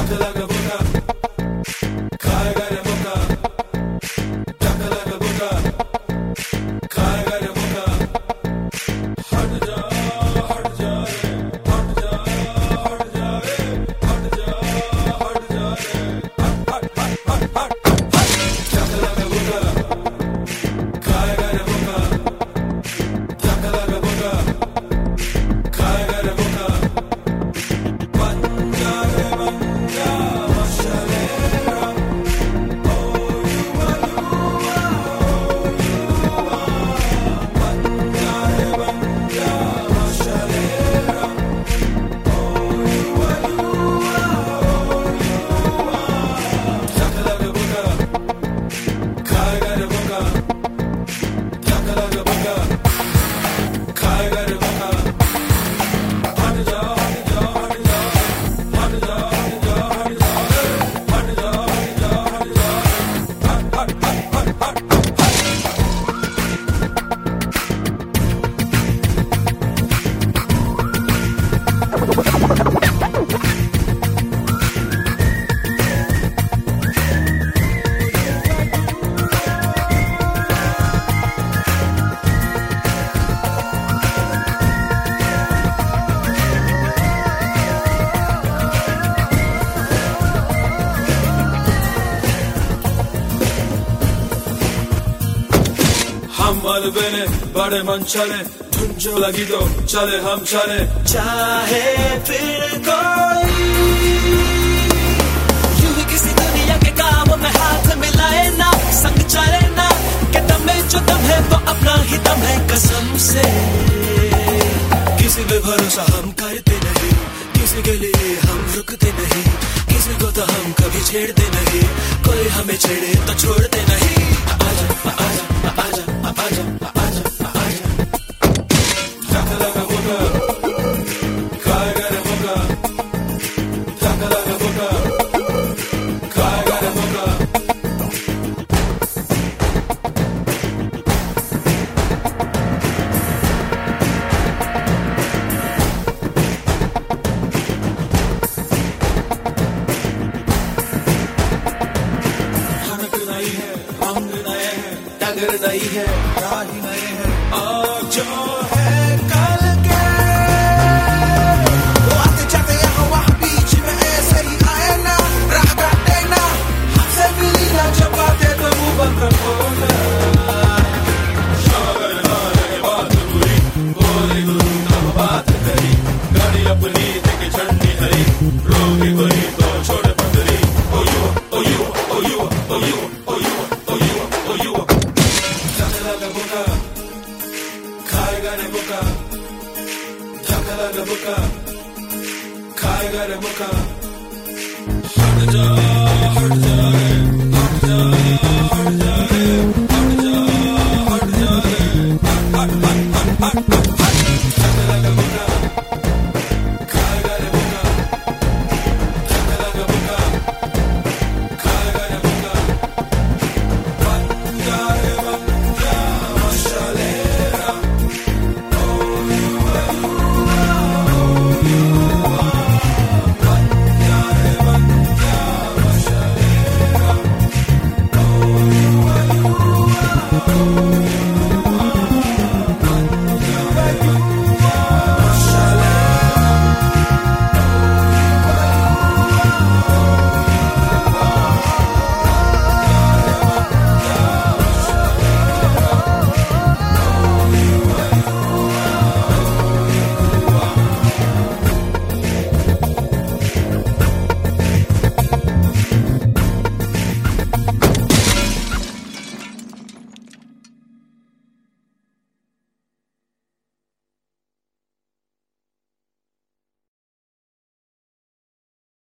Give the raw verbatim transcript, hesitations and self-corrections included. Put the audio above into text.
हम मलबे ने बड़े मन चले धुन जो लगी तो चले हम चले चाहे फिर कोई यूं ही किसी दुनिया के काम में हाथ मिलाए ना संग चले ना कि दम में जो दम है वो अपना ही दम है कसम से किसी पे भरोसा हम करते नहीं किसी के लिए हम रुकते नहीं किसी को तो हम कभी छेड़ते नहीं कोई हमें छेड़े तो छोड़ते नहीं आजा आजा आजा आजा आजा आजा Chakalaga boga Kaigare boga Chakalaga boga Kaigare boga नहीं है अंग नए हैं टगर नहीं है राही नए हैं और जो है कल के वो आते जाते यहाँ वहाँ बीच में ऐसे ही आए ना राह काटे ना हमसे मिली ना जब बातें तो मुंह बंद रखो ना शागर ना लगे बात बुरी बोले गुरु तब बात करी गाड़ी अपनी देखे झंडी हरी रोके कोई तो छोड़ पतरी ओ यू ओ यू ओ यू ओ यू ओ यू ओ यू ओ यू Chakalaga boga Kaigare boga Chakalaga boga Kaigare boga हट जा हट जा